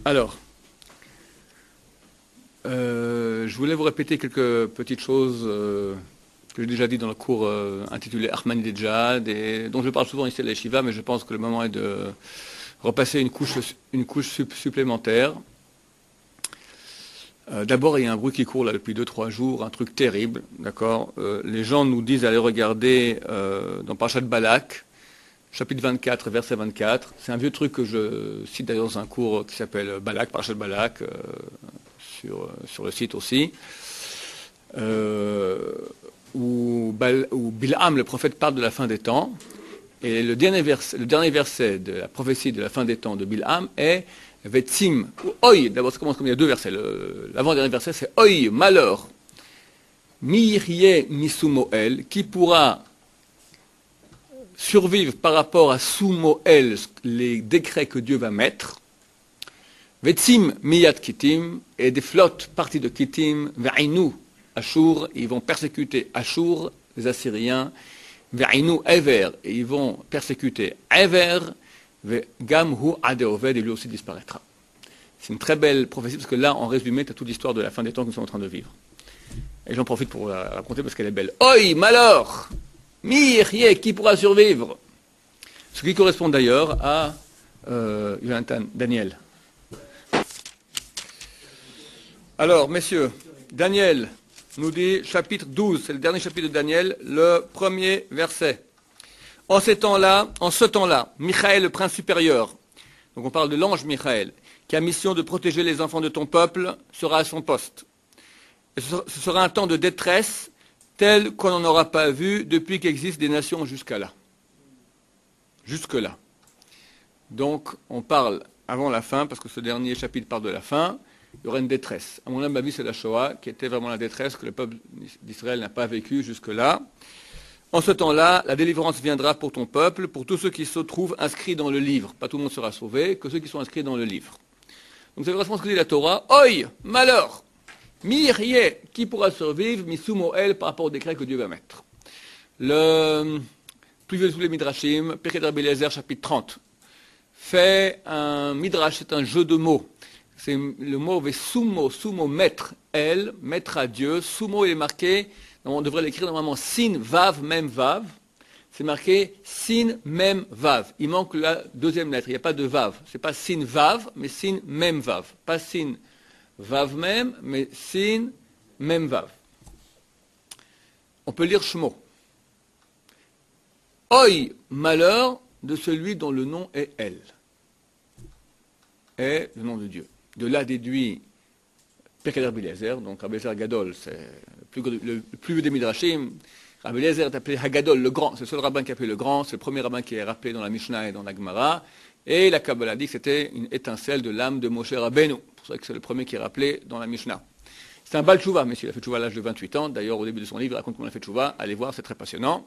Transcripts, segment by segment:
Alors, je voulais vous répéter quelques petites choses que j'ai déjà dit dans le cours intitulé Ahmadinejad, et dont je parle souvent ici à l'Yeshiva, mais je pense que le moment est de repasser une couche supplémentaire. D'abord, il y a un bruit qui court là depuis 2-3 jours, un truc terrible, d'accord. Les gens nous disent d'aller regarder dans Parashat Balak, chapitre 24, verset 24. C'est un vieux truc que je cite d'ailleurs dans un cours qui s'appelle Balak, Parashat Balak, sur le site aussi, où Bil'am, le prophète, parle de la fin des temps. Et le dernier verset de la prophétie de la fin des temps de Bil'am est Vetsim, ou Oy. D'abord, ça commence comme il y a deux versets. L'avant-dernier verset, c'est Oy, malheur. Mi Misumoel, qui pourra survivre par rapport à Sumoel, les décrets que Dieu va mettre. Vetsim miyat Kittim, et des flottes parties de Kittim, Ve'inu, Ashur, ils vont persécuter Ashur, les Assyriens, Ve'inu Ever, et ils vont persécuter Ever, Gam hu Adeoved, et lui aussi disparaîtra. C'est une très belle prophétie, parce que là, en résumé, tu as toute l'histoire de la fin des temps que nous sommes en train de vivre. Et j'en profite pour la raconter parce qu'elle est belle. Oi, malheur, Mirye, qui pourra survivre? Ce qui correspond d'ailleurs à Jonathan, Daniel. Alors, messieurs, Daniel nous dit, chapitre 12, c'est le dernier chapitre de Daniel, le premier verset. En ce temps-là, Michaël, le prince supérieur, donc on parle de l'ange Michaël, qui a mission de protéger les enfants de ton peuple, sera à son poste. Et ce sera un temps de détresse tel qu'on n'en aura pas vu depuis qu'existent des nations jusqu'à là. Jusque-là. Donc, on parle avant la fin, parce que ce dernier chapitre parle de la fin, il y aura une détresse. À mon avis, c'est la Shoah, qui était vraiment la détresse que le peuple d'Israël n'a pas vécue jusque-là. En ce temps-là, la délivrance viendra pour ton peuple, pour tous ceux qui se trouvent inscrits dans le livre. Pas tout le monde sera sauvé, que ceux qui sont inscrits dans le livre. Donc ça correspond à ce que dit la Torah. Oi, malheur, Mirye, qui pourra survivre, Misumoel, par rapport au décret que Dieu va mettre. Le plus vieux de tous les Midrashim, Pirkei Rabbi Eliezer, chapitre 30, fait un Midrash, c'est un jeu de mots. C'est le mot Vesumo, sumo, maître, elle, maître à Dieu. Sumo, il est marqué, on devrait l'écrire normalement sin, vav, même vav. C'est marqué sin, même vav. Il manque la deuxième lettre, il n'y a pas de vav. Ce n'est pas sin, vav, mais sin, même vav. Pas sin, vav même, mais sin, même vav. On peut lire Shmo. Oi, malheur de celui dont le nom est elle. Est le nom de Dieu. De là déduit Pirkei Rabbi Eliezer, donc Rabbi Eliezer Gadol, c'est le plus vieux des Midrashim. Rabbi Eliezer est appelé Hagadol, le grand, c'est le seul rabbin qui est appelé le grand, c'est le premier rabbin qui est rappelé dans la Mishnah et dans la Gemara, et la Kabbalah dit que c'était une étincelle de l'âme de Moshe Rabbeinu, pour ça que c'est le premier qui est rappelé dans la Mishnah. C'est un Baal Tshuva, messieurs, il a fait Tshuva à l'âge de 28 ans, d'ailleurs au début de son livre il raconte comment il a fait Tshuva, allez voir, c'est très passionnant.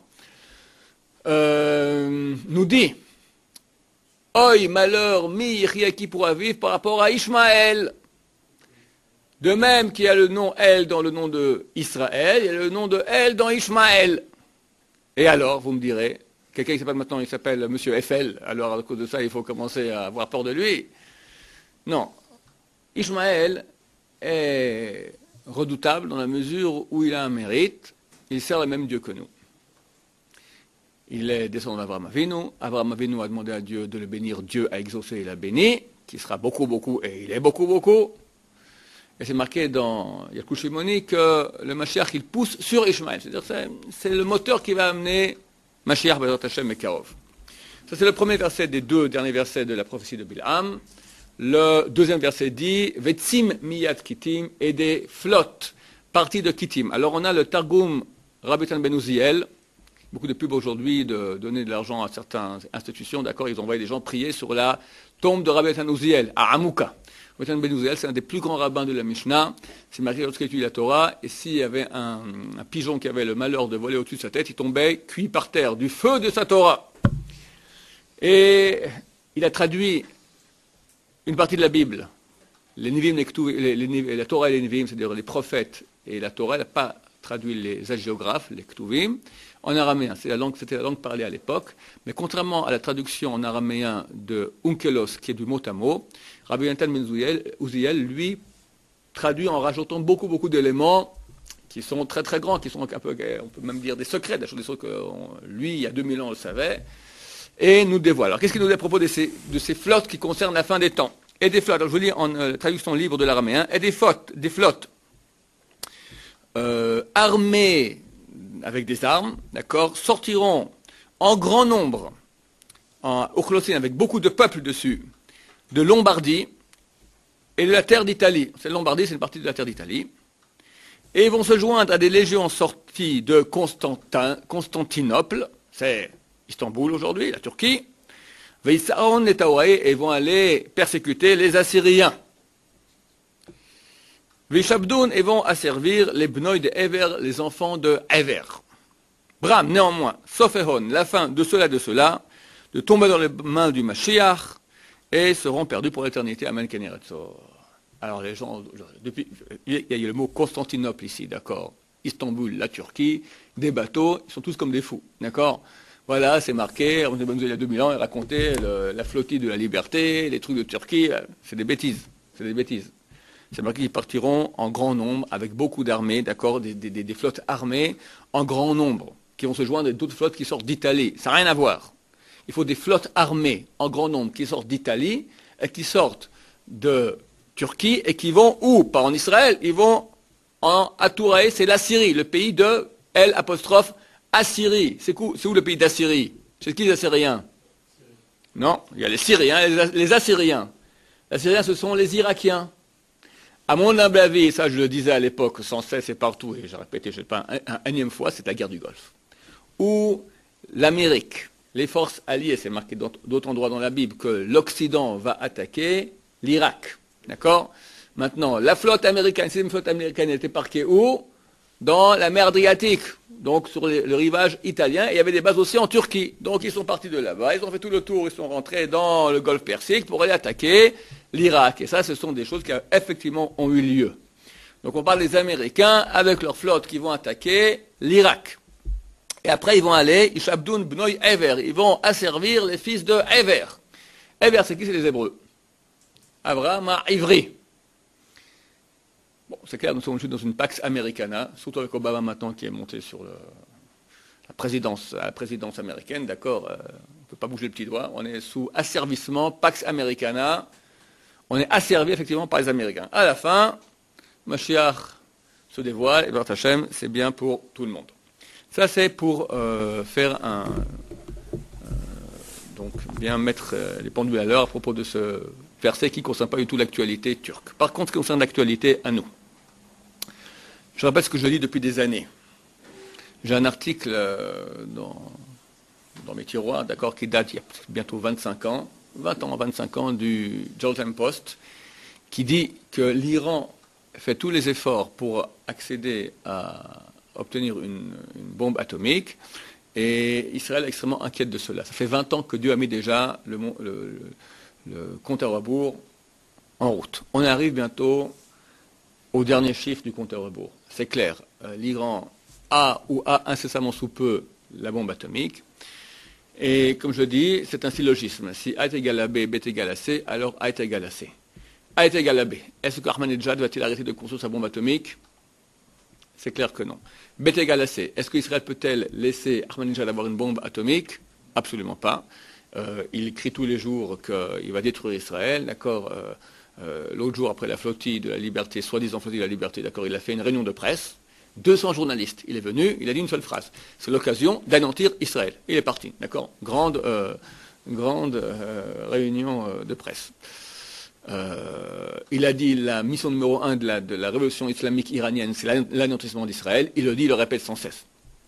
Nous dit, Oi, malheur, mi, qui pourra vivre par rapport à Ishmaël. De même qu'il y a le nom El dans le nom de Israël, il y a le nom de El dans Ishmaël. Et alors, vous me direz, quelqu'un qui s'appelle maintenant, il s'appelle Monsieur Eiffel, alors à cause de ça, il faut commencer à avoir peur de lui. Non. Ishmaël est redoutable dans la mesure où il a un mérite, il sert le même Dieu que nous. Il est descendant d'Abraham Avinu. Abraham Avinu a demandé à Dieu de le bénir. Dieu a exaucé et il a béni, qui sera beaucoup, beaucoup, et il est beaucoup, beaucoup. Et c'est marqué dans Yalkut Shimoni que le Mashiach, il pousse sur Ishmaël. C'est-à-dire c'est le moteur qui va amener Mashiach, Bezrat Hashem et Karov. Ça, c'est le premier verset des deux derniers versets de la prophétie de Bil'am. Le deuxième verset dit Vetsim miyat Kittim, et des flottes parties de Kittim. Alors on a le Targum Rabbi Tan Ben Uziel. Beaucoup de pubs aujourd'hui de donner de l'argent à certaines institutions, d'accord, ils envoient des gens prier sur la tombe de Rabbi Tan Uziel, à Hamouka. Rabbi Tan Ben Uziel, c'est un des plus grands rabbins de la Mishnah, c'est marqué lorsqu'il étudie la Torah, et s'il y avait un pigeon qui avait le malheur de voler au-dessus de sa tête, il tombait cuit par terre, du feu de sa Torah. Et il a traduit une partie de la Bible, les Nivim, la Torah et les Nivim, c'est-à-dire les prophètes et la Torah, il n'a pas traduit les hagiographes, les ktuvim, en araméen. C'était la langue parlée à l'époque. Mais contrairement à la traduction en araméen de Onkelos, qui est du mot à mot, Rabbi Yonatan ben Uziel, lui, traduit en rajoutant beaucoup d'éléments qui sont très très grands, qui sont un peu, on peut même dire des secrets, des choses que lui, il y a 2000 ans, on le savait, et nous dévoile. Alors qu'est-ce qu'il nous dit à propos de ces flottes qui concernent la fin des temps? Et des flottes, alors je vous lis en traduction libre de l'araméen, et des flottes armées avec des armes, d'accord, sortiront en grand nombre, en Ochlocine, avec beaucoup de peuples dessus, de Lombardie et de la terre d'Italie. C'est Lombardie, c'est une partie de la terre d'Italie. Et ils vont se joindre à des légions sorties de Constantinople, c'est Istanbul aujourd'hui, la Turquie, Veisaon et Taorae, et vont aller persécuter les Assyriens. Vishabdoun, et vont asservir les Bnoï de Ever, les enfants de Ever. Bram, néanmoins, sauf Ehon, la fin de cela, de tomber dans les mains du Mashiach, et seront perdus pour l'éternité. Amen, Keneretzor. Alors les gens, depuis, il y a le mot Constantinople ici, d'accord, Istanbul, la Turquie, des bateaux, ils sont tous comme des fous, d'accord. Voilà, c'est marqué, il y a 2000 ans, il racontait la flottille de la liberté, les trucs de Turquie, c'est des bêtises, C'est marqué qu'ils partiront en grand nombre, avec beaucoup d'armées, d'accord, des flottes armées en grand nombre, qui vont se joindre à d'autres flottes qui sortent d'Italie. Ça n'a rien à voir. Il faut des flottes armées en grand nombre qui sortent d'Italie et qui sortent de Turquie et qui vont où? Pas en Israël, ils vont en Atourae, c'est la Syrie, le pays de L', Assyrie. C'est où le pays d'Assyrie? C'est qui les Assyriens? Non, il y a les Syriens, les Assyriens. Les Assyriens, ce sont les Irakiens. À mon humble avis, ça je le disais à l'époque, sans cesse et partout, et j'ai répété, je ne sais pas, une énième fois, c'est la guerre du Golfe. Où l'Amérique, les forces alliées, c'est marqué d'autres endroits dans la Bible, que l'Occident va attaquer l'Irak. D'accord? Maintenant, la flotte américaine, cette flotte américaine était parquée où? Dans la mer Adriatique, donc sur le rivage italien, et il y avait des bases aussi en Turquie. Donc ils sont partis de là-bas, ils ont fait tout le tour, ils sont rentrés dans le golfe Persique pour aller attaquer l'Irak. Et ça, ce sont des choses qui effectivement ont eu lieu. Donc on parle des Américains avec leur flotte qui vont attaquer l'Irak. Et après ils vont aller, Ishabdoun Bnoï Ever, ils vont asservir les fils de Ever. Ever, c'est qui? C'est les Hébreux. Abraham a Ivri. Bon, c'est clair, nous sommes dans une Pax Americana, surtout avec Obama maintenant qui est monté sur la présidence américaine, d'accord, on ne peut pas bouger le petit doigt, on est sous asservissement, Pax Americana, on est asservi effectivement par les Américains. À la fin, Mashiach se dévoile, et Baruch Hashem, c'est bien pour tout le monde. Ça c'est pour faire donc bien mettre les pendules à l'heure à propos de ce verset qui ne concerne pas du tout l'actualité turque. Par contre, ce qui concerne l'actualité à nous. Je rappelle ce que je dis depuis des années. J'ai un article dans mes tiroirs, d'accord, qui date il y a bientôt 25 ans du Jerusalem Post, qui dit que l'Iran fait tous les efforts pour accéder à obtenir une bombe atomique, et Israël est extrêmement inquiète de cela. Ça fait 20 ans que Dieu a mis déjà le compte à rebours en route. On arrive bientôt au dernier chiffre du compte à rebours. C'est clair, l'Iran a incessamment sous peu la bombe atomique. Et comme je dis, c'est un syllogisme. Si A est égal à B, B est égal à C, alors A est égal à C. A est égal à B. Est-ce qu'Ahmadinejad va-t-il arrêter de construire sa bombe atomique? C'est clair que non. B est égal à C. Est-ce qu'Israël peut-elle laisser Ahmadinejad avoir une bombe atomique? Absolument pas. Il écrit tous les jours qu'il va détruire Israël, d'accord. L'autre jour, après la flottille de la liberté, soi-disant flottille de la liberté, d'accord, il a fait une réunion de presse. 200 journalistes. Il est venu, il a dit une seule phrase. C'est l'occasion d'anéantir Israël. Il est parti, d'accord. Grande réunion de presse. Il a dit la mission numéro 1 de la révolution islamique iranienne, c'est l'anéantissement d'Israël. Il le dit, il le répète sans cesse.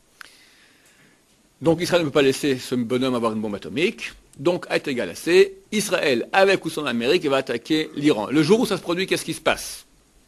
Donc Israël ne peut pas laisser ce bonhomme avoir une bombe atomique. Donc A est égal à C. Israël, avec ou sans l'Amérique, va attaquer l'Iran. Le jour où ça se produit, qu'est-ce qui se passe?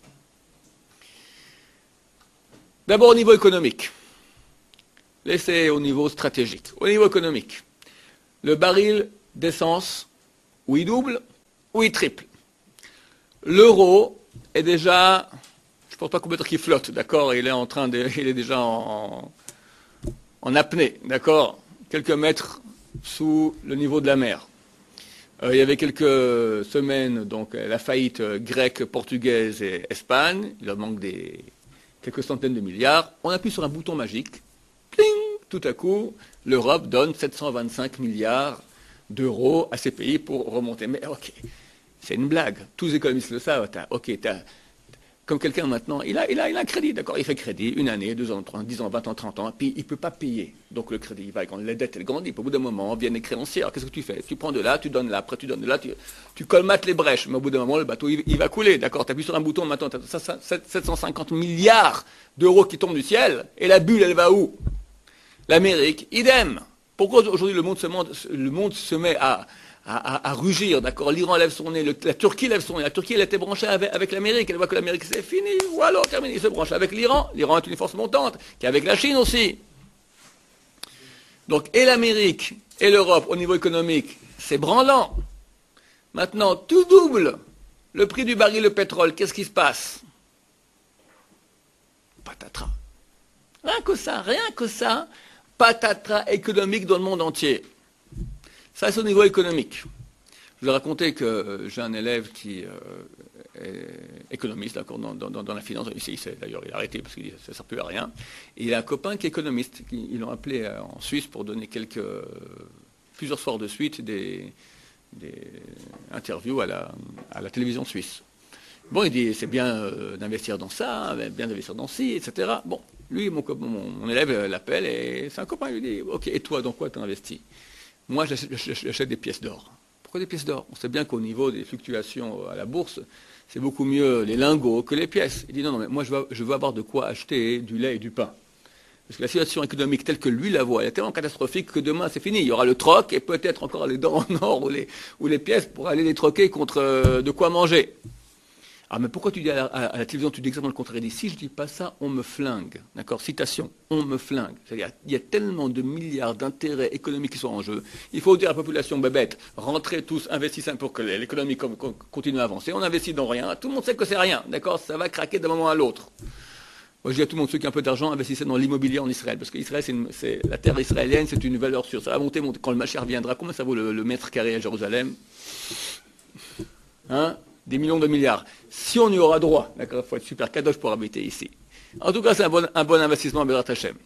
D'abord au niveau économique. Laissez au niveau stratégique. Au niveau économique, le baril d'essence, ou il double, ou il triple. L'euro est déjà, je je pense pas qu'on peut dire qu'il flotte, d'accord? Il est déjà en apnée, d'accord? Quelques mètres sous le niveau de la mer. Il y avait quelques semaines, donc la faillite grecque, portugaise et Espagne. Il leur manque quelques centaines de milliards. On appuie sur un bouton magique. Pling, tout à coup, l'Europe donne 725 milliards d'euros à ces pays pour remonter. Mais ok, c'est une blague. Tous les économistes le savent. Comme quelqu'un maintenant, il a un crédit, d'accord? Il fait crédit, 1 année, 2 ans, 3 ans, 10 ans, 20 ans, 30 ans, puis il ne peut pas payer. Donc le crédit, il va, quand la dette elle grandit, puis au bout d'un moment, viennent les créanciers. Alors qu'est-ce que tu fais? Tu prends de là, tu donnes là, après tu donnes de là, tu colmates les brèches. Mais au bout d'un moment, le bateau, il va couler, d'accord? Tu appuies sur un bouton, maintenant, tu as 750 milliards d'euros qui tombent du ciel, et la bulle, elle va où? L'Amérique, idem. Pourquoi aujourd'hui le monde se met à rugir, d'accord? L'Iran lève son nez, la Turquie lève son nez. La Turquie, elle était branchée avec l'Amérique. Elle voit que l'Amérique, c'est fini. Voilà, terminé. Il se branche avec l'Iran. L'Iran est une force montante, qui est avec la Chine aussi. Donc, et l'Amérique et l'Europe, au niveau économique, c'est branlant. Maintenant, tout double. Le prix du baril de pétrole, qu'est-ce qui se passe? Patatras. Rien que ça, patatras économique dans le monde entier. Ça, c'est au niveau économique. Je vous ai raconté que j'ai un élève qui est économiste, d'accord, dans la finance. Ici, d'ailleurs, il a arrêté parce que ça ne sert plus à rien. Et il a un copain qui est économiste. Ils l'ont appelé en Suisse pour donner plusieurs soirs de suite des interviews à la télévision suisse. Bon, il dit, c'est bien d'investir dans ça, bien d'investir dans ci, etc. Bon, lui, mon élève l'appelle et c'est un copain. Il lui dit, ok, et toi, dans quoi tu as investi? Moi, j'achète des pièces d'or. Pourquoi des pièces d'or? On sait bien qu'au niveau des fluctuations à la bourse, c'est beaucoup mieux les lingots que les pièces. Il dit non, mais moi, je veux avoir de quoi acheter du lait et du pain. Parce que la situation économique telle que lui la voit, elle est tellement catastrophique que demain, c'est fini. Il y aura le troc et peut-être encore les dents en or ou les pièces pour aller les troquer contre de quoi manger. Ah, mais pourquoi tu dis à la télévision, tu dis exactement le contraire? Il dit, si je dis pas ça, on me flingue. D'accord? Citation, on me flingue. C'est-à-dire, il y a tellement de milliards d'intérêts économiques qui sont en jeu. Il faut dire à la population bébête, rentrez tous, investissez pour que l'économie continue à avancer. On investit dans rien. Tout le monde sait que c'est rien. D'accord? Ça va craquer d'un moment à l'autre. Moi, je dis à tout le monde, ceux qui ont un peu d'argent, investissez dans l'immobilier en Israël. Parce qu'Israël, la terre israélienne, c'est une valeur sûre. Ça va monter. Quand le Mashiach viendra, combien ça vaut le mètre carré à Jérusalem? Hein? Des millions de milliards. Si on y aura droit, d'accord, il faut être super kadosh pour habiter ici. En tout cas, c'est un bon investissement à Bezrat Hashem.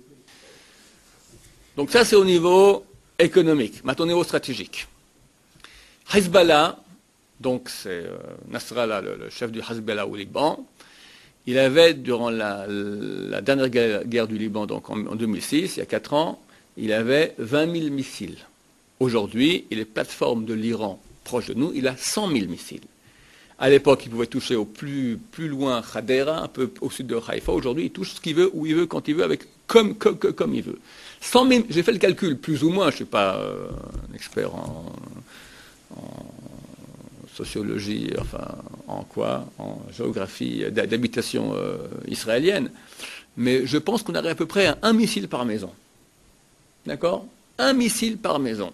Donc ça, c'est au niveau économique. Maintenant, au niveau stratégique. Hezbollah, donc c'est Nasrallah, le chef du Hezbollah au Liban, il avait, durant la dernière guerre du Liban, donc en 2006, il y a 4 ans, il avait 20 000 missiles. Aujourd'hui, les plateformes de l'Iran proches de nous, il a 100 000 missiles. À l'époque, il pouvait toucher au plus loin Hadera, un peu au sud de Haïfa. Aujourd'hui, il touche ce qu'il veut, où il veut, quand il veut, comme il veut. 100 000, j'ai fait le calcul, plus ou moins, je ne suis pas un expert en sociologie, enfin, en géographie d'habitation israélienne. Mais je pense qu'on arrive à peu près à 1 missile par maison. D'accord? 1 missile par maison.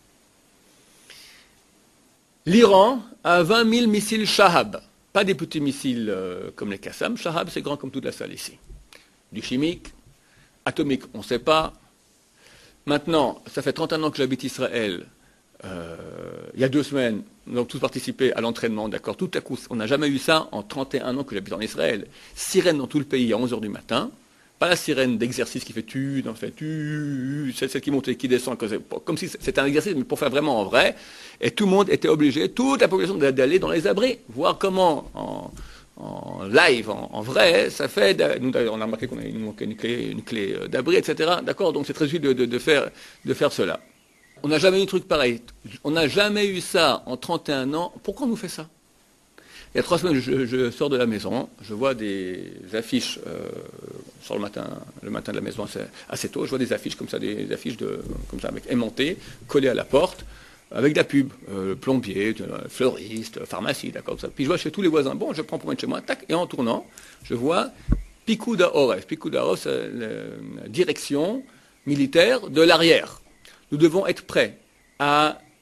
L'Iran a 20 000 missiles Shahab. Pas des petits missiles comme les Qassam. Shahab, c'est grand comme toute la salle ici. Du chimique, atomique, on ne sait pas. Maintenant, ça fait 31 ans que j'habite Israël. Il y a 2 semaines, nous avons tous participé à l'entraînement, d'accord? Tout à coup, on n'a jamais eu ça en 31 ans que j'habite en Israël. Sirène dans tout le pays à 11 h du matin. Pas la sirène d'exercice qui fait c'est celle qui monte et qui descend, comme si c'était un exercice, mais pour faire vraiment en vrai. Et tout le monde était obligé, toute la population, d'aller dans les abris, voir comment, en live, en vrai, ça fait. Nous, on a remarqué qu'on avait une clé d'abri, etc. D'accord? Donc c'est très utile de faire cela. On n'a jamais eu un truc pareil. On n'a jamais eu ça en 31 ans. Pourquoi on nous fait ça? Il y a 3 semaines, je sors de la maison, je vois des affiches, sur le matin de la maison assez tôt, je vois des affiches comme ça, comme ça, avec aimantées, collées à la porte, avec de la pub, plombier, fleuriste, pharmacie, d'accord, ça. Puis je vois chez tous les voisins, bon, je prends pour mettre chez moi, tac, et en tournant, je vois Pikuda Oref. Pikuda Oref, c'est la direction militaire de l'arrière. Nous devons être prêts à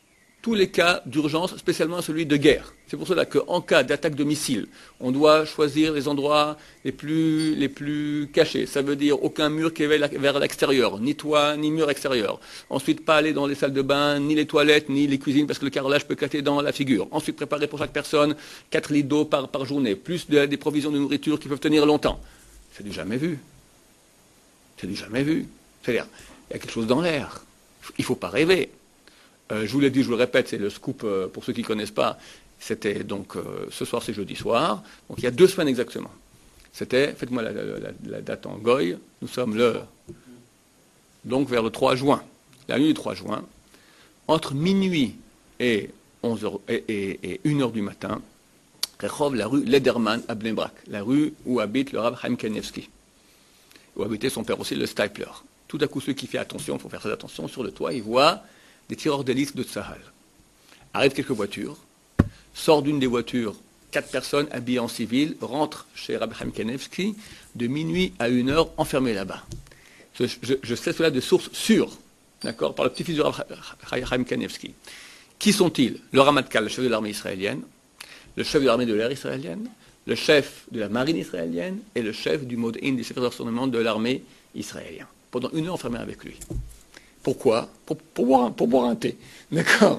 tous les cas d'urgence, spécialement celui de guerre. C'est pour cela qu'en cas d'attaque de missiles, on doit choisir les endroits les plus cachés. Ça veut dire aucun mur qui est vers l'extérieur, ni toit, ni mur extérieur. Ensuite, pas aller dans les salles de bain, ni les toilettes, ni les cuisines, parce que le carrelage peut éclater dans la figure. Ensuite, préparer pour chaque personne 4 litres d'eau par journée, plus des provisions de nourriture qui peuvent tenir longtemps. C'est du jamais vu. C'est du jamais vu. C'est-à-dire, il y a quelque chose dans l'air. Il ne faut pas rêver. Je vous l'ai dit, je vous le répète, c'est le scoop pour ceux qui ne connaissent pas. C'était donc, ce soir c'est jeudi soir, donc il y a 2 semaines exactement. C'était, faites-moi la date en goy, nous sommes donc vers le 3 juin, la nuit du 3 juin, entre minuit et 11h et 1h du matin, Rehov, la rue Lederman à Bnei Brak, la rue où habite le Rav Chaim Kanievski, où habitait son père aussi, le Stipler. Tout à coup, ceux qui font attention, il faut faire très attention, sur le toit, ils voient des tireurs d'hélice de Tsahal. Arrivent quelques voitures, sort d'une des voitures 4 personnes habillées en civil, rentrent chez Rabbi Chaim Kanievski, de minuit à 1h, enfermés là-bas. Je sais cela de source sûre, d'accord, par le petit-fils du Rabbi Chaim Kanievski. Qui sont-ils? Le Ramatkal, le chef de l'armée israélienne, le chef de l'armée de l'air israélienne, le chef de la marine israélienne et le chef du Mod'in, du chef d'armement de l'armée israélienne. Pendant 1 heure enfermés avec lui. Pourquoi? Pour boire un thé. D'accord?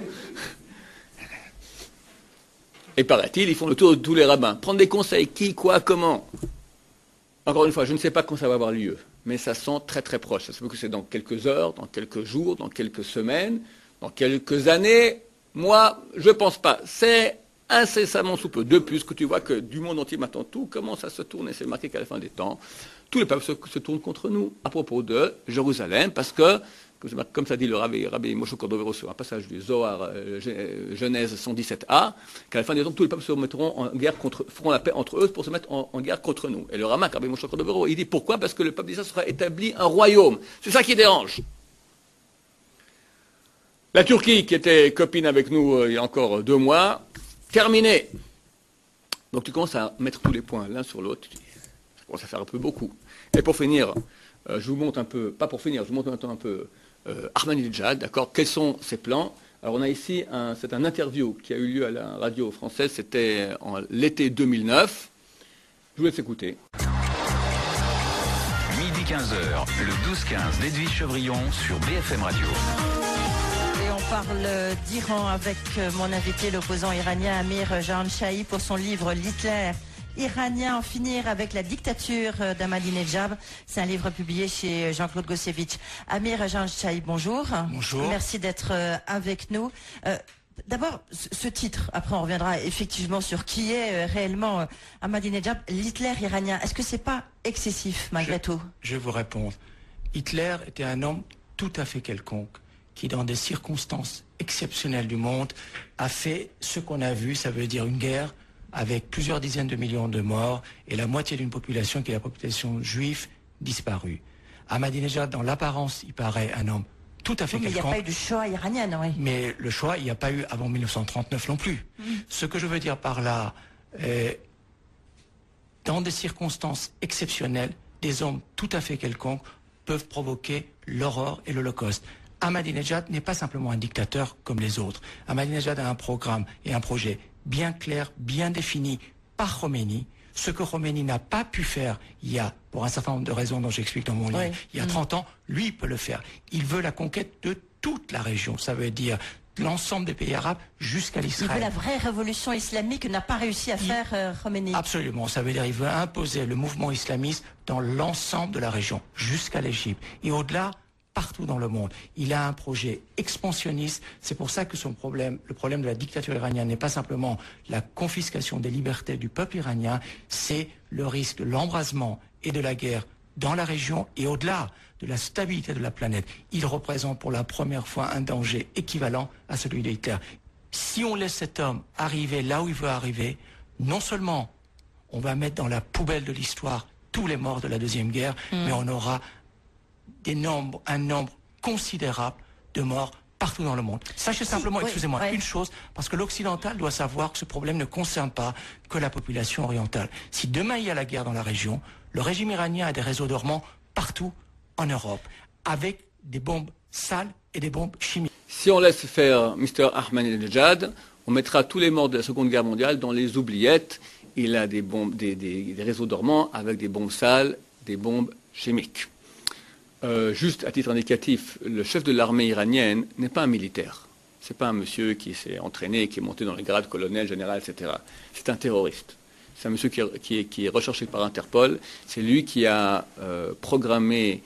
Et paraît-il, ils font le tour de tous les rabbins. Prendre des conseils, qui, quoi, comment. Encore une fois, je ne sais pas quand ça va avoir lieu, mais ça sent très très proche. Ça se peut que c'est dans quelques heures, dans quelques jours, dans quelques semaines, dans quelques années. Moi, je ne pense pas. C'est incessamment sous peu. De plus, que tu vois que du monde entier maintenant, tout commence à se tourner. C'est marqué qu'à la fin des temps, tous les peuples se tournent contre nous à propos de Jérusalem, parce que, comme ça dit le Rabbi Moshe Cordovero sur un passage du Zohar, Genèse 117a, qu'à la fin des temps, tous les peuples se mettront en guerre feront la paix entre eux pour se mettre en guerre contre nous. Et le Ramak, Rabbi Moshe Cordovero, il dit pourquoi? Parce que le peuple d'Israël sera établi un royaume. C'est ça qui dérange. La Turquie, qui était copine avec nous il y a encore 2 mois, terminé. Donc tu commences à mettre tous les points l'un sur l'autre. Ça commence à faire un peu beaucoup. Et pour finir, je vous montre un peu, pas pour finir, je vous montre maintenant un peu Ahmadinejad, d'accord? Quels sont ses plans? Alors on a ici, c'est un interview qui a eu lieu à la radio française, c'était en l'été 2009. Je vous laisse écouter. Midi 15h, le 12-15 d'Edwige Chevrillon sur BFM Radio. Et on parle d'Iran avec mon invité, l'opposant iranien Amir Jahanshahri, pour son livre L'Hitler iranien, en finir avec la dictature d'Ahmadinejad. C'est un livre publié chez Jean-Claude Gossevitch. Amir Jahanshahri, bonjour. Bonjour. Merci d'être avec nous. D'abord, ce titre, après on reviendra effectivement sur qui est réellement Ahmadinejad, l'Hitler iranien. Est-ce que c'est pas excessif malgré tout? Je vais vous répondre. Hitler était un homme tout à fait quelconque, qui dans des circonstances exceptionnelles du monde a fait ce qu'on a vu, ça veut dire une guerre avec plusieurs dizaines de millions de morts et la moitié d'une population qui est la population juive disparue. Ahmadinejad, dans l'apparence, il paraît un homme tout à fait quelconque. Mais il n'y a pas eu de Shoah iranienne, oui. Mais le Shoah, il n'y a pas eu avant 1939 non plus. Ce que je veux dire par là, dans des circonstances exceptionnelles, des hommes tout à fait quelconques peuvent provoquer l'horreur et l'Holocauste. Ahmadinejad n'est pas simplement un dictateur comme les autres. Ahmadinejad a un programme et un projet bien clair, bien défini par Khomeini. Ce que Khomeini n'a pas pu faire pour un certain nombre de raisons dont j'explique dans mon livre, il y a 30 ans, lui peut le faire. Il veut la conquête de toute la région. Ça veut dire l'ensemble des pays arabes jusqu'à l'Israël. Il veut la vraie révolution islamique que n'a pas réussi à faire Khomeini. Absolument. Ça veut dire qu'il veut imposer le mouvement islamiste dans l'ensemble de la région, jusqu'à l'Égypte. Et au-delà, partout dans le monde. Il a un projet expansionniste. C'est pour ça que le problème de la dictature iranienne n'est pas simplement la confiscation des libertés du peuple iranien, c'est le risque de l'embrasement et de la guerre dans la région et au-delà de la stabilité de la planète. Il représente pour la première fois un danger équivalent à celui de Hitler. Si on laisse cet homme arriver là où il veut arriver, non seulement on va mettre dans la poubelle de l'histoire tous les morts de la Deuxième Guerre, mais on aura un nombre considérable de morts partout dans le monde. Sachez simplement, excusez-moi, une chose, parce que l'occidental doit savoir que ce problème ne concerne pas que la population orientale. Si demain il y a la guerre dans la région, le régime iranien a des réseaux dormants partout en Europe, avec des bombes sales et des bombes chimiques. si on laisse faire Mr. Ahmadinejad, on mettra tous les morts de la Seconde Guerre mondiale dans les oubliettes. Il a des réseaux dormants avec des bombes sales, des bombes chimiques. Juste à titre indicatif, le chef de l'armée iranienne n'est pas un militaire. Ce n'est pas un monsieur qui s'est entraîné, qui est monté dans les grades colonel, général, etc. C'est un terroriste. C'est un monsieur qui est recherché par Interpol. C'est lui qui a programmé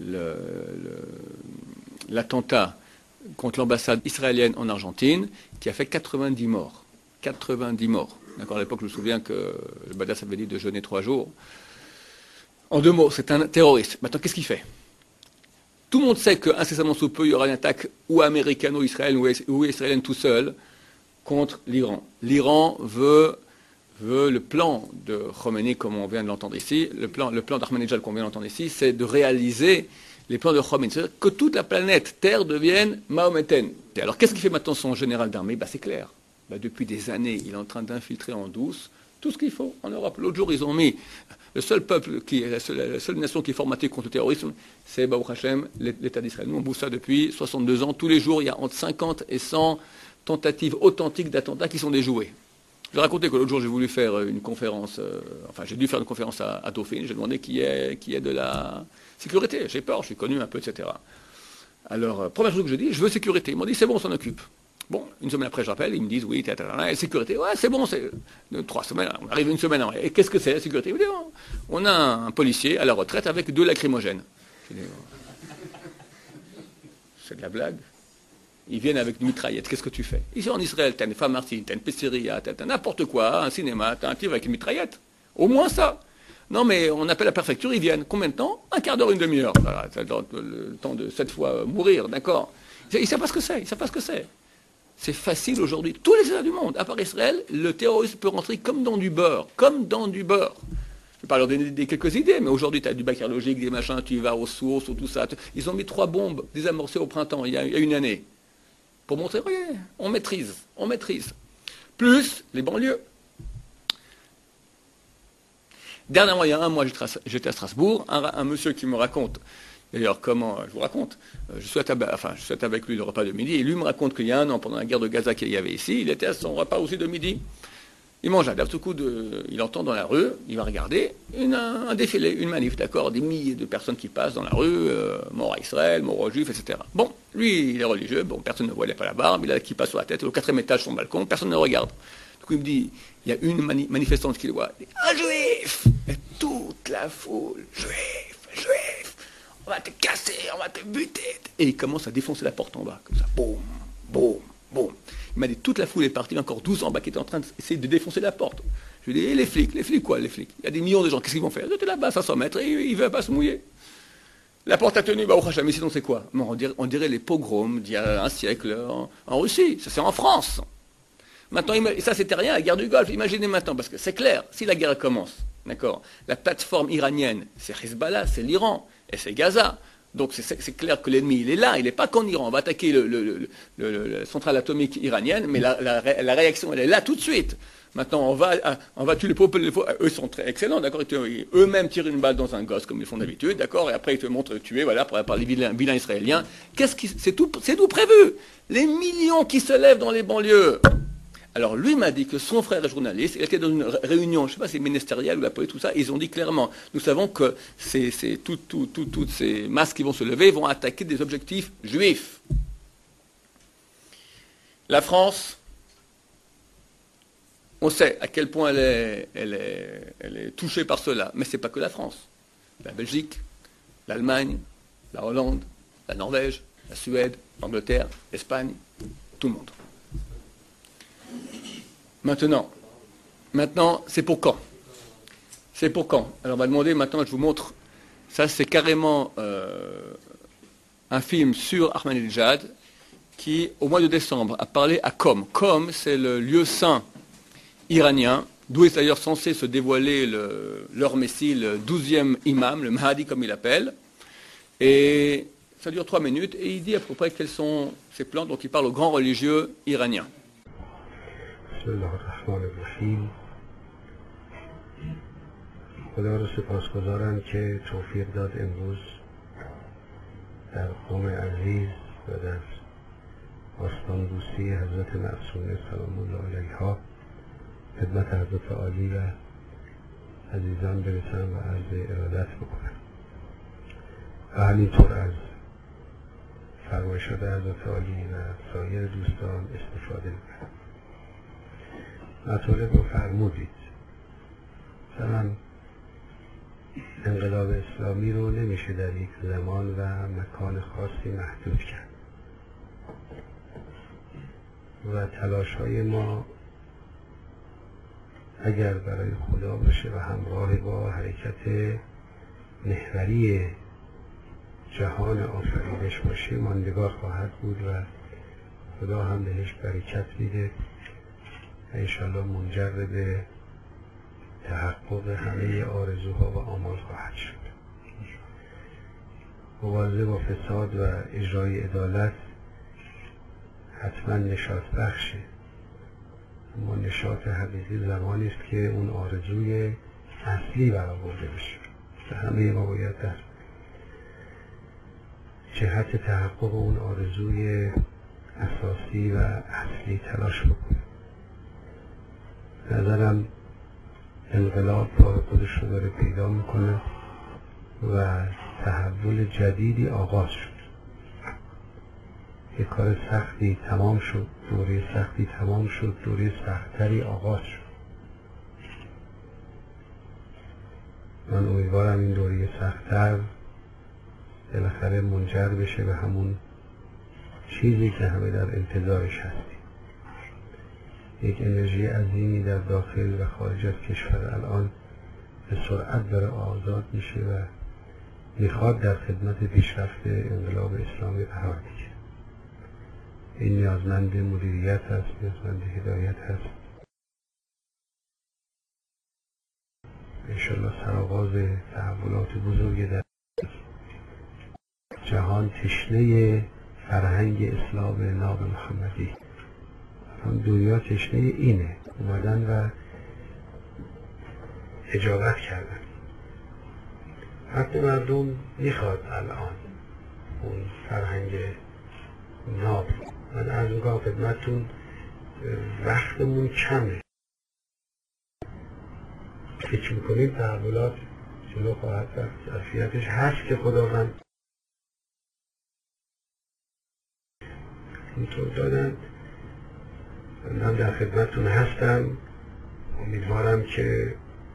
l'attentat contre l'ambassade israélienne en Argentine, qui a fait 90 morts. 90 morts. D'accord, à l'époque, je me souviens que le Badass avait dit de jeûner 3 jours. En 2 mots, c'est un terroriste. Maintenant, qu'est-ce qu'il fait? Tout le monde sait qu'incessamment sous peu, il y aura une attaque ou américano-israélienne ou israélienne tout seul contre l'Iran. L'Iran veut le plan de Khomeini, comme on vient de l'entendre ici, le plan d'Ahmadinejad qu'on vient d'entendre ici, c'est de réaliser les plans de Khomeini. C'est-à-dire que toute la planète Terre devienne mahométaine. Et alors, qu'est-ce qu'il fait maintenant son général d'armée? C'est clair. Depuis des années, il est en train d'infiltrer en douce tout ce qu'il faut en Europe. L'autre jour, ils ont mis le seul peuple, la seule nation qui est formatée contre le terrorisme, c'est Baruch Hashem, l'État d'Israël. Nous, on bouffe ça depuis 62 ans. Tous les jours, il y a entre 50 et 100 tentatives authentiques d'attentats qui sont déjouées. Je vais raconter que l'autre jour, j'ai voulu faire une conférence, j'ai dû faire une conférence à Dauphine. J'ai demandé qui est de la sécurité. J'ai peur, je suis connu un peu, etc. Alors, première chose que je dis, je veux sécurité. Ils m'ont dit, c'est bon, on s'en occupe. Bon, une semaine après, je rappelle, ils me disent, oui, la sécurité, ouais, c'est bon, c'est 3 semaines, on arrive une semaine après. Et qu'est-ce que c'est, la sécurité? Ils me disent, on a un policier à la retraite avec 2 lacrymogènes. Je dis, c'est de la blague. Ils viennent avec une mitraillette, qu'est-ce que tu fais? Ici en Israël, t'as une femme artiste, t'as une pizzeria, t'as n'importe quoi, un cinéma, t'as un type avec une mitraillette. Au moins ça. Non, mais on appelle la préfecture, ils viennent. Combien de temps? Un quart d'heure, une demi-heure. Voilà, ça donne le temps de 7 fois mourir, d'accord? Ils ne savent pas ce que c'est, ils savent pas ce que c'est. C'est facile aujourd'hui. Tous les États du monde, à part Israël, le terrorisme peut rentrer comme dans du beurre. Comme dans du beurre. Je ne vais pas leur donner quelques idées, mais aujourd'hui, tu as du bactériologique, des machins, tu y vas aux sources, ou tout ça. Ils ont mis 3 bombes désamorcées au printemps, il y a une année. Pour montrer, oui, on maîtrise. Plus les banlieues. Dernièrement, il y a un mois, j'étais à Strasbourg, un monsieur qui me raconte, d'ailleurs, comment je vous raconte, je suis à table avec lui le repas de midi, et lui me raconte qu'il y a un an, pendant la guerre de Gaza qu'il y avait ici, il était à son repas aussi de midi. Il mange d'un coup, il entend dans la rue, il va regarder un défilé, une manif, d'accord, des milliers de personnes qui passent dans la rue, mort à Israël, mort aux Juifs, etc. Bon, lui, il est religieux, bon, personne ne voit, il n'a pas la barbe, il a qui passe sur la tête, au 4e étage, son balcon, personne ne le regarde. Du coup, il me dit, il y a une manifestante qui le voit, il dit, un juif! Et toute la foule, juif! On va te casser, on va te buter! Et il commence à défoncer la porte en bas, comme ça, boum, boum, boum. Il m'a dit, toute la foule est partie, il y a encore 12 en bas qui étaient en train d'essayer de défoncer la porte. Je lui ai dit, et les flics quoi, les flics? Il y a des millions de gens, qu'est-ce qu'ils vont faire? Ils étaient là-bas, 500 mètres, et ils ne veulent pas se mouiller. La porte a tenu, au Hacham, mais sinon c'est quoi? On dirait les pogroms d'il y a un siècle en Russie, ça c'est en France. Maintenant, ça c'était rien, la guerre du Golfe, imaginez maintenant, parce que c'est clair, si la guerre commence, d'accord, la plateforme iranienne, c'est Hezbollah, c'est l'Iran, et c'est Gaza. Donc c'est clair que l'ennemi, il est là, il n'est pas qu'en Iran. On va attaquer la centrale atomique iranienne, mais la réaction, elle est là tout de suite. Maintenant, on va tuer les peuples, eux sont très excellents, d'accord, eux-mêmes tirent une balle dans un gosse, comme ils font d'habitude, d'accord, et après ils te montrent tuer, voilà, par les vilains israéliens. C'est tout prévu. Les millions qui se lèvent dans les banlieues. Alors lui m'a dit que son frère est journaliste, il était dans une réunion, je ne sais pas si c'est ministériel ou la police, tout ça, ils ont dit clairement, nous savons que toutes ces masses qui vont se lever vont attaquer des objectifs juifs. La France, on sait à quel point elle est touchée par cela, mais ce n'est pas que la France. La Belgique, l'Allemagne, la Hollande, la Norvège, la Suède, l'Angleterre, l'Espagne, tout le monde. Maintenant, c'est pour quand? C'est pour quand? Alors on va demander, maintenant je vous montre, ça c'est carrément un film sur Ahmadinejad qui, au mois de décembre, a parlé à Qom. Qom, c'est le lieu saint iranien, d'où est d'ailleurs censé se dévoiler leur messie, le 12e imam, le Mahdi comme il l'appelle. Et ça dure 3 minutes et il dit à peu près quels sont ses plans, donc il parle aux grands religieux iraniens. بسم الله الرحمن الرحیم. خدا را سپاسگزارم که توفیق داد امروز در قوم عزیز و در آستان بوسی حضرت معصومه سلام الله علیها خدمت حضرت عالی و عزیزان برسم و عرض ارادت بکنم و همینطور از فرمایشات حضرت عالی و سایر دوستان استفاده میکنم. مطالب رو فرمودید. مثلا انقلاب اسلامی رو نمیشه در یک زمان و مکان خاصی محدود کرد و تلاش های ما اگر برای خدا باشه و همراه با حرکت محوری جهان آفرینش باشه ماندگار خواهد بود و خدا هم بهش برکت میده و انشاءالله منجر به تحقق همه آرزوها و آمال خواهد شد. مبارزه با فساد و اجرای عدالت حتما نشاط بخشه، اما نشاط حقیقی زمانی است که اون آرزوی اصلی برآورده بشه و همه ما باید در جهت تحقق اون آرزوی اساسی و اصلی تلاش بکنیم. نظرم انقلاب راه خودش رو داره پیدا میکنه و تحول جدیدی آغاز شد. یک کار سختی تمام شد، دوره سختی تمام شد، دوره سختری آغاز شد. من امیدوارم این دوره سخت‌تر بالاخره منجر بشه به همون چیزی که همه در انتظارش هستیم. یک انرژی عظیمی در داخل و خارج از کشور الان به سرعت داره آزاد میشه و میخواد در خدمت پیشرفت انقلاب اسلامی قرار بگیره. این نیازمند مدیریت هست، نیازمند هدایت هست. انشالله سرآغاز تحولات بزرگی در جهان تشنه فرهنگ اسلام ناب محمدی، دنیا تشنه اینه، اومدن و اجابت کردن. حتی مردم میخواد الان اون فرهنگ ناب. من عرض میکنم خدمتتون وقتمون کمه، فکر میکنیم تحولات جلو خواهد رفت، ظرفیتش هست که خداوند اینطور دادن. من در خدمتتون هستم، امیدوارم که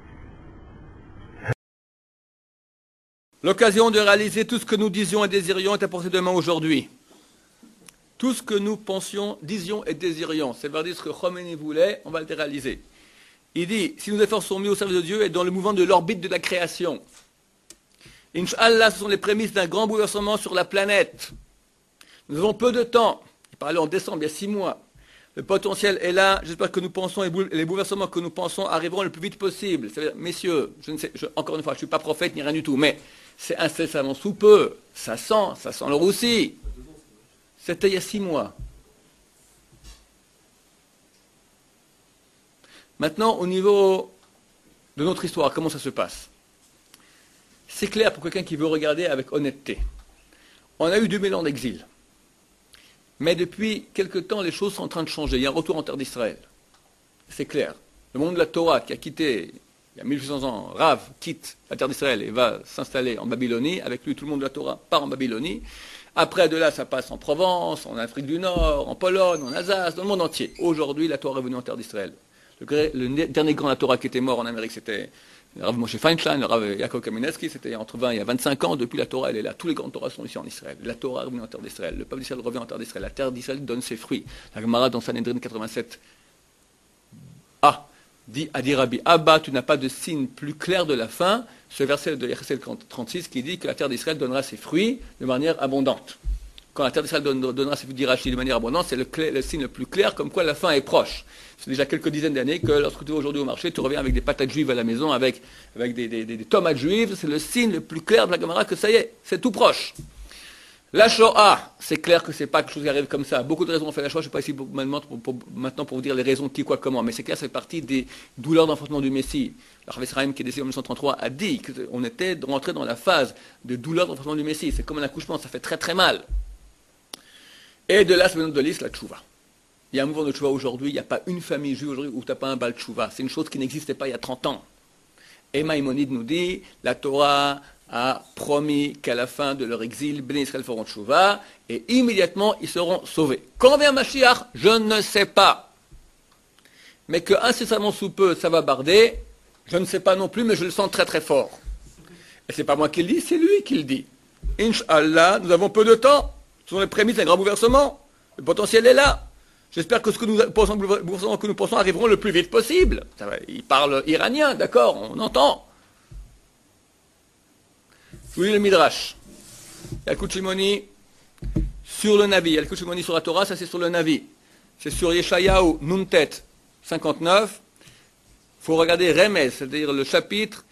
L'occasion de réaliser tout ce que nous disions et désirions est à portée de main aujourd'hui. Tout ce que nous pensions, disions et désirions, c'est-à-dire ce que Khomeini voulait, on va le réaliser. Il dit, si nous efforçons mis au service de Dieu et dans le mouvement de l'orbite de la création, Inch'Allah, ce sont les prémices d'un grand bouleversement sur la planète. Nous avons peu de temps. Il parlait en décembre, il y a 6 mois. Le potentiel est là. J'espère que nous pensons et les bouleversements que nous pensons arriveront le plus vite possible. C'est-à-dire, messieurs, encore une fois, je ne suis pas prophète ni rien du tout, mais c'est incessamment sous peu. Ça sent le roussi. C'était il y a 6 mois. Maintenant, au niveau de notre histoire, comment ça se passe? C'est clair pour quelqu'un qui veut regarder avec honnêteté. On a eu 2000 ans d'exil. Mais depuis quelque temps, les choses sont en train de changer. Il y a un retour en terre d'Israël. C'est clair. Le monde de la Torah qui a quitté, il y a 1800 ans, Rav quitte la terre d'Israël et va s'installer en Babylonie. Avec lui, tout le monde de la Torah part en Babylonie. Après, de là, ça passe en Provence, en Afrique du Nord, en Pologne, en Alsace, dans le monde entier. Aujourd'hui, la Torah est venue en terre d'Israël. Le dernier grand de la Torah qui était mort en Amérique, c'était le Rav Moshe Feinstein, le Rav Yaakov Kamenetsky, c'était entre 20 et 25 ans. Depuis, la Torah, elle est là. Tous les grands Torahs sont ici en Israël. La Torah est revenue en terre d'Israël. Le peuple d'Israël revient en terre d'Israël. La terre d'Israël donne ses fruits. La Gemara dans Sanhedrin 87 dit à Rabbi Abba, tu n'as pas de signe plus clair de la fin. Ce verset de Yecheskel 36 qui dit que la terre d'Israël donnera ses fruits de manière abondante. Quand la terre d'Israël donnera ses fruits d'Irachi de manière abondante, c'est le signe le plus clair comme quoi la fin est proche. C'est déjà quelques dizaines d'années que lorsque tu vas aujourd'hui au marché, tu reviens avec des patates juives à la maison, avec des tomates juives, c'est le signe le plus clair de la Gemara que ça y est, c'est tout proche. La Shoah, c'est clair que c'est pas quelque chose qui arrive comme ça. Beaucoup de raisons ont fait la Shoah, je ne suis pas ici maintenant pour vous dire les raisons qui, quoi, comment, mais c'est clair, c'est partie des douleurs d'enfantement du Messie. Le Rav Israël, qui est décédé en 1933, a dit qu'on était rentré dans la phase de douleur d'enfantement du Messie. C'est comme un accouchement, ça fait très très mal. Et de là, c'est de l'is, la tchouva. Il y a un mouvement de tchouva aujourd'hui, il n'y a pas une famille juive aujourd'hui où tu n'as pas un bal tchouva. C'est une chose qui n'existait pas il y a 30 ans. Et Maïmonide nous dit, la Torah a promis qu'à la fin de leur exil, Béné Israël feront tchouva, et immédiatement ils seront sauvés. Quand vient Mashiach, je ne sais pas. Mais que incessamment sous peu, ça va barder, je ne sais pas non plus, mais je le sens très très fort. Et c'est pas moi qui le dis, c'est lui qui le dit. Inch'Allah, nous avons peu de temps. Ce sont les prémices d'un grand bouleversement. Le potentiel est là. J'espère que ce que nous pensons arriveront le plus vite possible. Ça va, il parle iranien, d'accord, on entend. Je vous lis le Midrash. Yalkut Shimoni sur le Navi. Yalkut Shimoni sur la Torah, ça c'est sur le Navi. C'est sur Yeshayahu Nuntet 59. Il faut regarder Remez, c'est-à-dire le chapitre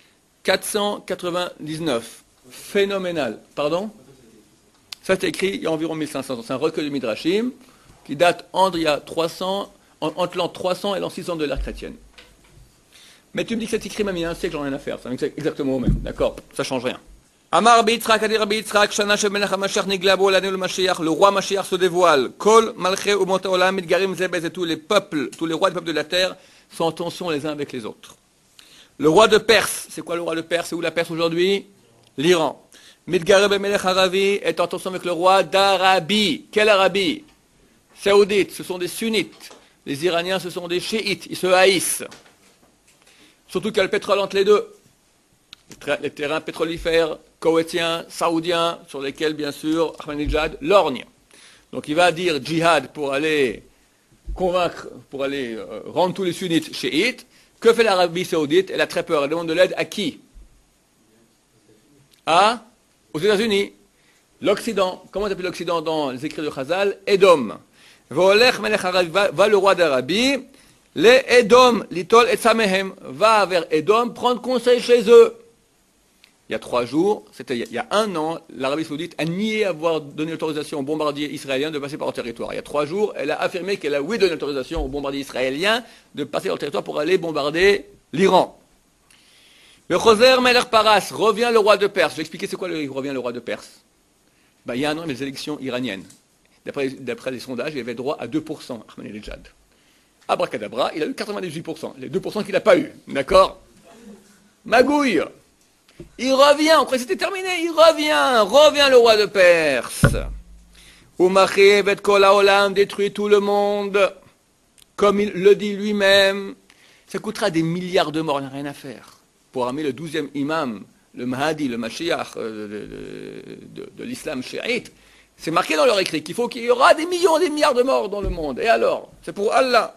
499. Phénoménal. Pardon? Ça c'est écrit il y a environ 1500 ans. C'est un recueil de Midrashim qui date entre l'an 300 et l'an 600 de l'ère chrétienne. Mais tu me dis que cet écrit m'a mis un siècle, j'en ai rien à faire. C'est exactement au même. D'accord? Ça change rien. Amar Bitzrak, Adir Bitzrak, Shana Shemelech HaMashiach Niglabo, l'année où le Mashiach, le roi Mashiach se dévoile. Kol Malché Umot Haolam Midgarim Zebez, et tous les peuples, tous les rois du peuple de la terre sont en tension les uns avec les autres. Le roi de Perse, c'est quoi le roi de Perse? C'est où la Perse aujourd'hui? L'Iran. Midgarim Melech Arabi est en tension avec le roi d'Arabie. Quelle Arabie? Saoudite, ce sont des sunnites. Les Iraniens, ce sont des chiites. Ils se haïssent. Surtout qu'il y a le pétrole entre les deux. Les terrains pétrolifères koweïtiens, saoudiens, sur lesquels, bien sûr, Ahmadinejad lorgne. Donc il va dire djihad pour aller convaincre, pour aller rendre tous les sunnites chiites. Que fait l'Arabie saoudite? Elle a très peur. Elle demande de l'aide à qui? Aux États-Unis. L'Occident. Comment on appelle l'Occident dans les écrits de Chazal? Edom. Va le roi d'Arabie. Les Edom, litol et samehem. Va vers Edom prendre conseil chez eux. Il y a 3 jours, c'était il y a 1 an, l'Arabie Saoudite a nié avoir donné l'autorisation aux bombardiers israéliens de passer par leur territoire. Il y a 3 jours, elle a affirmé qu'elle a oui donné l'autorisation aux bombardiers israéliens de passer par leur territoire pour aller bombarder l'Iran. Le Choser Melech Paras, revient le roi de Perse. Je vais expliquer c'est quoi revient le roi de Perse. Il y a 1 an, les élections iraniennes. D'après les sondages, il avait droit à 2%, Ahmadinejad. Abracadabra, il a eu 98%. Les 2% qu'il n'a pas eu. D'accord? Magouille. Il revient, on croyait que c'était terminé, il revient le roi de Perse. Umachev et Kol Haolam, détruit tout le monde, comme il le dit lui-même. Ça coûtera des milliards de morts, il n'y a rien à faire. Pour amener le 12e imam, le Mahdi, le Mashiach de l'islam chiite, c'est marqué dans leur écrit qu'il y aura des millions, des milliards de morts dans le monde. Et alors? C'est pour Allah.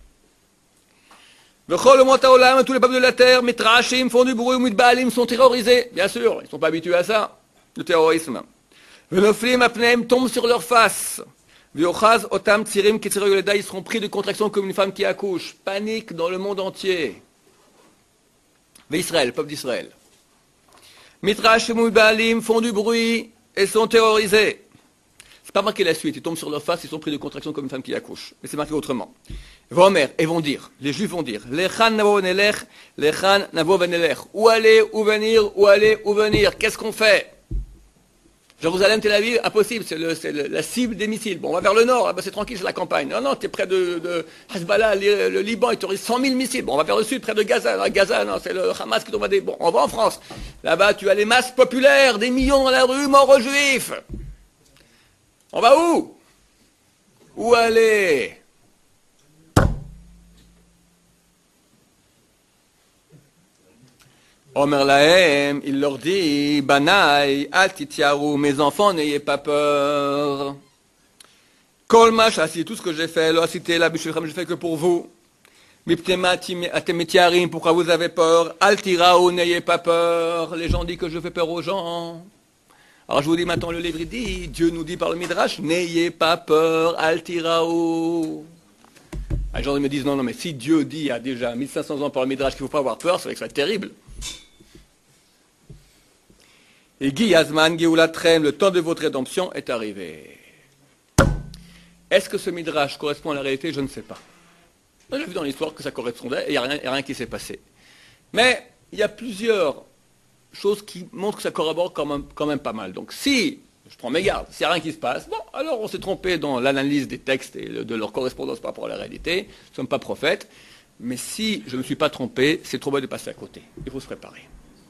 Tous les peuples de la terre, mitrachim, font du bruit, mitbaalim, sont terrorisés. Bien sûr, ils ne sont pas habitués à ça, le terrorisme. Venoflim apneim tombent sur leur face. Viochaz otam tsirim kitziroyoleda, ils seront pris de contraction comme une femme qui accouche. Panique dans le monde entier. Israël, peuple d'Israël. Mitrachim, mitbaalim, font du bruit et sont terrorisés. C'est pas marqué la suite, ils tombent sur leur face, ils sont pris de contraction comme une femme qui accouche. Mais c'est marqué autrement. Vomer, et vont dire, les Juifs vont dire, Lechan navo venelech, Lechan navo venelech. Où aller, où venir, où aller, où venir. Qu'est-ce qu'on fait? Jérusalem, Tel Aviv, impossible, c'est la cible des missiles. Bon, on va vers le nord, là-bas c'est tranquille, c'est la campagne. Non, tu es près de Hezbollah, le Liban, il t'autorise 100 000 missiles. Bon, on va vers le sud, près de Gaza. Gaza, non, c'est le Hamas qui t'envoie des... Bon, on va en France. Là-bas, tu as les masses populaires, des millions dans la rue, morts aux Juifs. On va où? Où aller? Omer Lahem, il leur dit, Banaï, Altitiarou, mes enfants, n'ayez pas peur. Kolmash, assis, tout ce que j'ai fait, là, cité la Bishulcham, je fais que pour vous. Miptemati, Atemetiarim, pourquoi vous avez peur? Altiraou, n'ayez pas peur. Les gens disent que je fais peur aux gens. Alors je vous dis maintenant, le livre dit, Dieu nous dit par le Midrash, n'ayez pas peur, Altiraou. Les gens me disent, non, mais si Dieu dit, il y a déjà 1500 ans par le Midrash qu'il ne faut pas avoir peur, c'est vrai que ça va être terrible. Et Guy Yazman, Géoulatrem, le temps de votre rédemption est arrivé. Est-ce que ce Midrash correspond à la réalité? Je ne sais pas. J'ai vu dans l'histoire que ça correspondait et il n'y a rien qui s'est passé. Mais il y a plusieurs choses qui montrent que ça corrobore quand même pas mal. Donc si Je prends mes gardes. S'il n'y a rien qui se passe, bon, alors on s'est trompé dans l'analyse des textes et de leur correspondance par rapport à la réalité. Nous ne sommes pas prophètes. Mais si je ne me suis pas trompé, c'est trop bas de passer à côté. Il faut se préparer.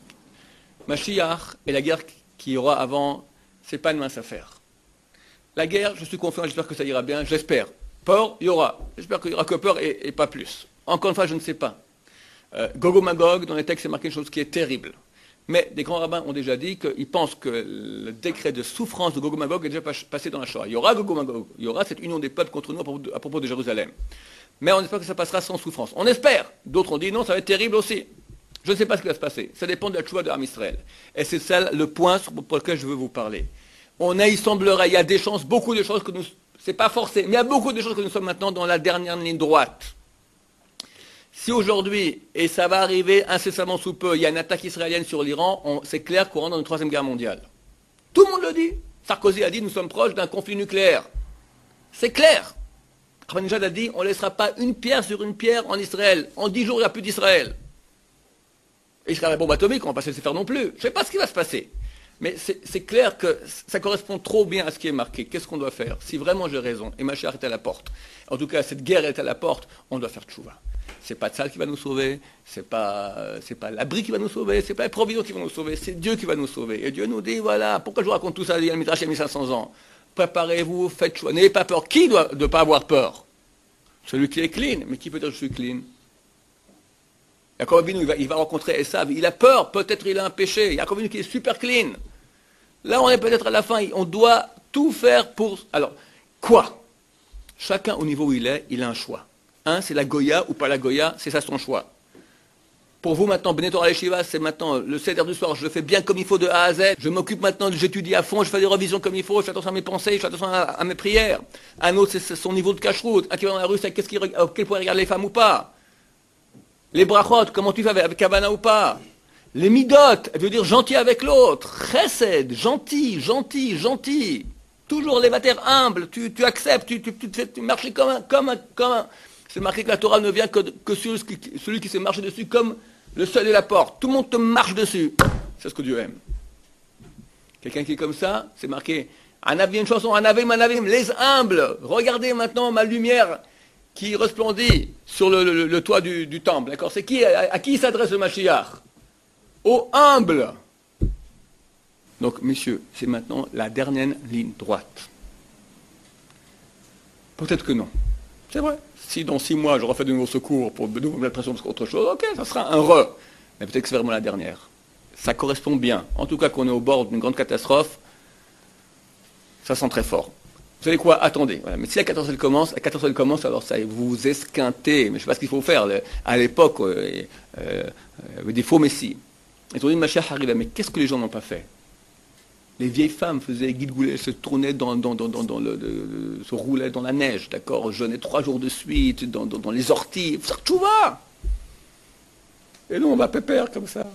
Mashiach et la guerre qu'il y aura avant, ce n'est pas une mince affaire. La guerre, je suis confiant, j'espère que ça ira bien, j'espère. Peur, il y aura. J'espère qu'il n'y aura que peur et pas plus. Encore une fois, je ne sais pas. Gog Magog, dans les textes, c'est marqué une chose qui est terrible. Mais des grands rabbins ont déjà dit qu'ils pensent que le décret de souffrance de Gog Magog est déjà passé dans la Shoah. Il y aura Gog Magog, il y aura cette union des peuples contre nous à propos de Jérusalem. Mais on espère que ça passera sans souffrance. On espère. D'autres ont dit non, ça va être terrible aussi. Je ne sais pas ce qui va se passer. Ça dépend de la tchouva de Am Israël. Et c'est ça le point pour lequel je veux vous parler. Il semblerait, il y a des chances, beaucoup de chances que nous, c'est pas forcé, mais il y a beaucoup de chances que nous sommes maintenant dans la dernière ligne droite. Si aujourd'hui, et ça va arriver incessamment sous peu, il y a une attaque israélienne sur l'Iran, c'est clair qu'on rentre dans une troisième guerre mondiale. Tout le monde le dit. Sarkozy a dit nous sommes proches d'un conflit nucléaire. C'est clair. Ahmadinejad a dit on ne laissera pas une pierre sur une pierre en Israël. En 10 jours, il n'y a plus d'Israël. Et il sera la bombe atomique, on ne va pas se laisser faire non plus. Je ne sais pas ce qui va se passer. Mais c'est clair que ça correspond trop bien à ce qui est marqué. Qu'est-ce qu'on doit faire? Si vraiment j'ai raison, et Mashiach est à la porte, en tout cas cette guerre est à la porte, on doit faire tchouva. C'est pas Tzal qui va nous sauver, c'est pas l'abri qui va nous sauver, c'est pas les provisions qui vont nous sauver, c'est Dieu qui va nous sauver. Et Dieu nous dit, voilà, pourquoi je vous raconte tout ça? Il y a le Midrash il y a 1500 ans. Préparez-vous, faites choix. N'ayez pas peur. Qui doit ne pas avoir peur? Celui qui est clean. Mais qui peut dire je suis clean? Yaakov Avinu, il va rencontrer Esav. Il a peur. Peut-être il a un péché. Yaakov Avinu qui est super clean. Là, on est peut-être à la fin. On doit tout faire pour... Alors, quoi? Chacun au niveau où il est, il a un choix. C'est la Goya ou pas la Goya, c'est ça son choix. Pour vous maintenant, Bnei Torah Yeshiva, c'est maintenant le seder du soir, je le fais bien comme il faut de A à Z. Je m'occupe maintenant, j'étudie à fond, je fais des revisions comme il faut, je fais attention à mes pensées, je fais attention à mes prières. Un autre, c'est son niveau de cacheroute. Un qui va dans la rue, c'est à quel point il regarde les femmes ou pas. Les brachot, comment tu fais avec Havana ou pas. Les midot, elle veut dire gentil avec l'autre. Chesed, gentil, gentil, gentil. Toujours lévataire humble, tu acceptes, tu marches comme un... C'est marqué que la Torah ne vient que sur celui qui s'est marché dessus comme le seuil et la porte. Tout le monde te marche dessus. C'est ce que Dieu aime. Quelqu'un qui est comme ça, c'est marqué. Il y a une chanson, Anavim, Anavim, les humbles. Regardez maintenant ma lumière qui resplendit sur le toit du temple. D'accord? C'est qui, à qui s'adresse le Mashiach? Aux humbles. Donc, messieurs, c'est maintenant la dernière ligne droite. Peut-être que non. C'est vrai. Si dans 6 mois, je refais de nouveaux secours pour de nouveau mettre pression sur autre chose, ok, ça sera un re. Mais peut-être que c'est vraiment la dernière. Ça correspond bien. En tout cas, qu'on est au bord d'une grande catastrophe, ça sent très fort. Vous savez quoi? Attendez. Voilà. Mais si la catastrophe commence, alors ça, vous vous esquintez. Mais je ne sais pas ce qu'il faut faire. À l'époque, des faux messies. Ils ont dit, Mashiach arrive. Mais qu'est-ce que les gens n'ont pas fait? Les vieilles femmes faisaient guidgouler, se tournaient se roulaient dans la neige, d'accord, jeûnaient 3 jours de suite, dans les orties, faire tchouva. Et nous, on va pépère comme ça.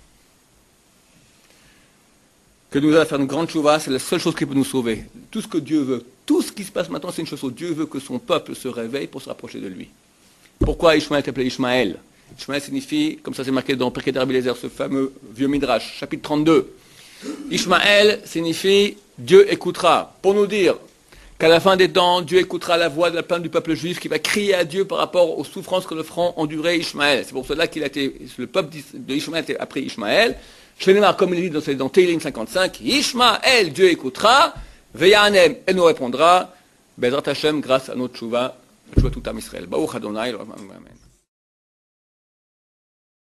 Que nous allons faire une grande tchouva, c'est la seule chose qui peut nous sauver. Tout ce que Dieu veut, tout ce qui se passe maintenant, c'est une chose. Dieu veut que son peuple se réveille pour se rapprocher de lui. Pourquoi Ishmaël est appelé Ishmaël? Ishmaël signifie, comme ça c'est marqué dans Pirkei d'Rabbi Eliezer, ce fameux vieux Midrash, chapitre 32. Ishmaël signifie Dieu écoutera. Pour nous dire qu'à la fin des temps, Dieu écoutera la voix de la plainte du peuple juif qui va crier à Dieu par rapport aux souffrances que le feront endurer Ishmaël. C'est pour cela le peuple d'Ishmaël a appris Ishmaël. Shvenemar, comme il dit dans Tehillim 55, Ishmaël, Dieu écoutera, Veyanem, elle nous répondra, Bezrat Hashem, grâce à notre tchouva, tout Am Israël. Baruch Adonai, Amen.